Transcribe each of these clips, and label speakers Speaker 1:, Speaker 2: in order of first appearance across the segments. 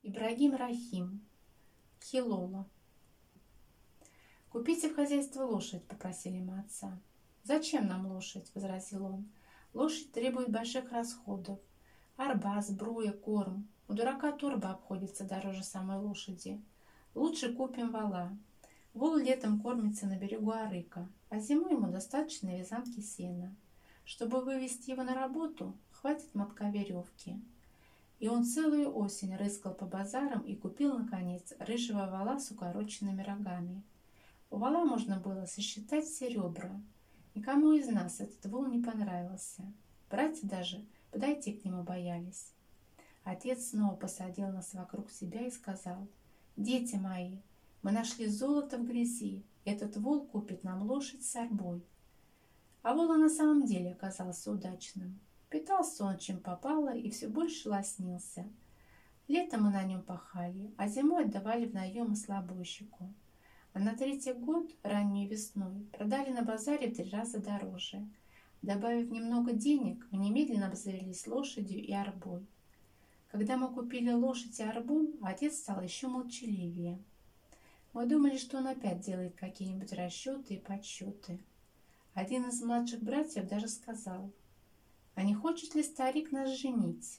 Speaker 1: Ибрагим Рахим, Хилола. «Купите в хозяйство лошадь», — попросили мы отца. «Зачем нам лошадь?» — возразил он. «Лошадь требует больших расходов. Арба, сбруя, корм. У дурака торба обходится дороже самой лошади. Лучше купим вола. Вол летом кормится на берегу Арыка, а зимой ему достаточно вязанки сена. Чтобы вывести его на работу, хватит мотка веревки». И он целую осень рыскал по базарам и купил, наконец, рыжего вола с укороченными рогами. У вола можно было сосчитать все ребра. Никому из нас этот вол не понравился. Братья даже подойти к нему боялись. Отец снова посадил нас вокруг себя и сказал: «Дети мои, мы нашли золото в грязи. Этот вол купит нам лошадь с арбой». А вол на самом деле оказался удачным. Питался он чем попало и все больше лоснился. Летом мы на нем пахали, а зимой отдавали в наем ослабойщику. А на третий год, ранней весной, продали на базаре в 3 раза дороже. Добавив немного денег, мы немедленно обзавелись лошадью и арбой. Когда мы купили лошадь и арбу, отец стал еще молчаливее. Мы думали, что он опять делает какие-нибудь расчеты и подсчеты. Один из младших братьев даже сказал: «А не хочет ли старик нас женить?»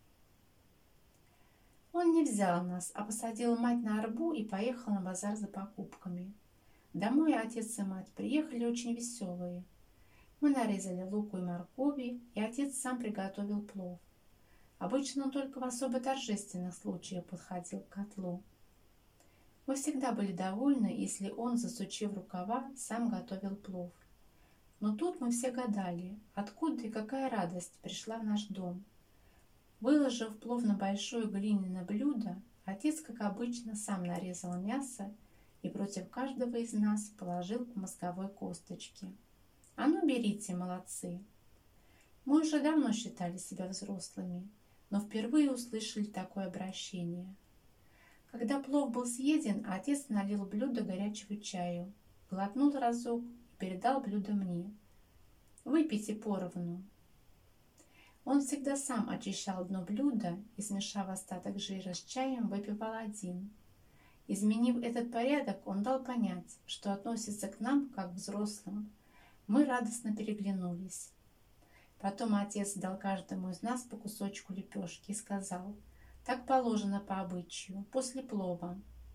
Speaker 1: Он не взял нас, а посадил мать на арбу и поехал на базар за покупками. Домой отец и мать приехали очень веселые. Мы нарезали луку и моркови, и отец сам приготовил плов. Обычно он только в особо торжественных случаях подходил к котлу. Мы всегда были довольны, если он, засучив рукава, сам готовил плов. Но тут мы все гадали, откуда и какая радость пришла в наш дом. Выложив плов на большое глиняное блюдо, отец, как обычно, сам нарезал мясо и против каждого из нас положил по мозговой косточке. «А ну, берите, молодцы!» Мы уже давно считали себя взрослыми, но впервые услышали такое обращение. Когда плов был съеден, отец налил в блюдо горячего чаю, глотнул разок и передал блюдо мне. «Выпейте поровну». Он всегда сам очищал дно блюда и, смешав остаток жира с чаем, выпивал один. Изменив этот порядок, он дал понять, что относится к нам как к взрослым. Мы радостно переглянулись. Потом отец дал каждому из нас по кусочку лепешки и сказал: «Так положено по обычаю, после плова».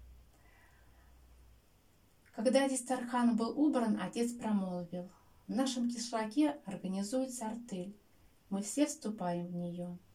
Speaker 1: Когда Дистархан был убран, отец промолвил: «В нашем кишлаке организуется артель. Мы все вступаем в нее».